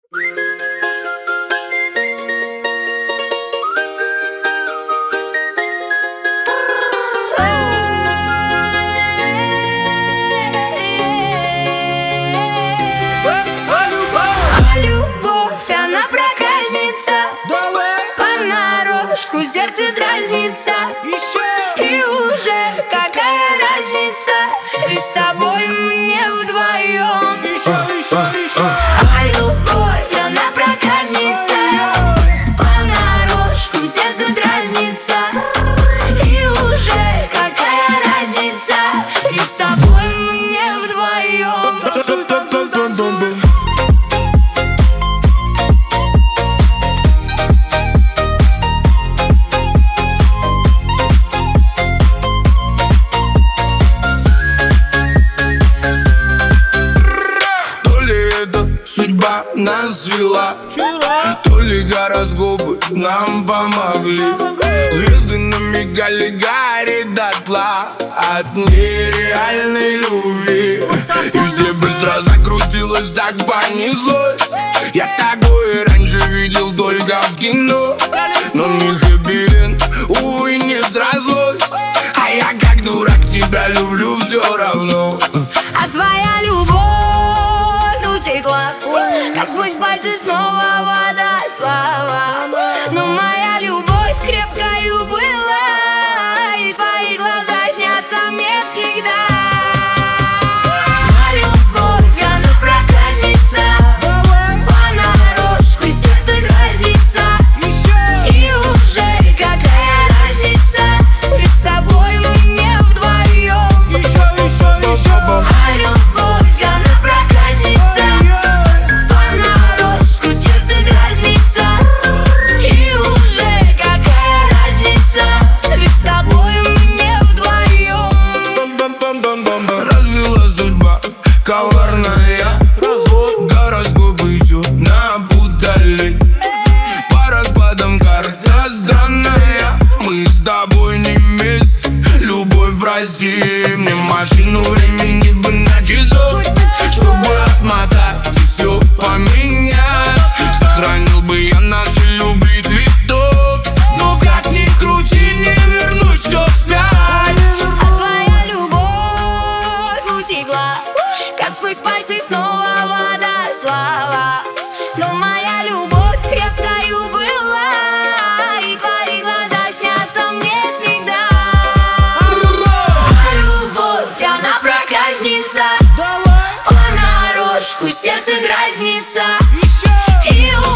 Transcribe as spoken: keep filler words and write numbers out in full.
Сердце дразнится, и уже какая разница, ведь с тобой мне вдвоем. А любовь, она проказница, понарошку сердце дразнится, и уже какая разница, ведь с тобой мне вдвоем. Судьба нас свела, то ли гороскопы нам помогли. Звезды намигали, горит дотла от нереальной любви. И все быстро закрутилось, так понеслось. Я такое раньше видел только в кино, но не хэппи-энд, увы, не срослось. А я как дурак тебя люблю все равно. А твоя любовь утекла, как сквозь пальцы снова вода, слава. Но моя любовь крепкою была, и твои глаза снятся мне всегда. А любовь, она проказница, понарошку сердце дразнится, и уже какая разница, ведь с тобой мне вдвоем. А любовь, она проказница, понарошку сердце дразнится, и уже какая разница, ведь с тобой мне вдвоем. Развела судьба коварная, гороскопы еще напутали. По раскладам карта странная, мы с тобой не вместе. Любовь, прости мне, машину времени бы на часов, чтобы отмотать и все поменять. Сохранил бы я наши любви цветок, но как ни крути, не вернуть все вспять. А твоя любовь утекла, как сквозь пальцы снова вода, слава. Но моя любовь крепкою была, и твои глаза снятся мне всегда. А любовь, она проказница, понарошку сердце дразнится, и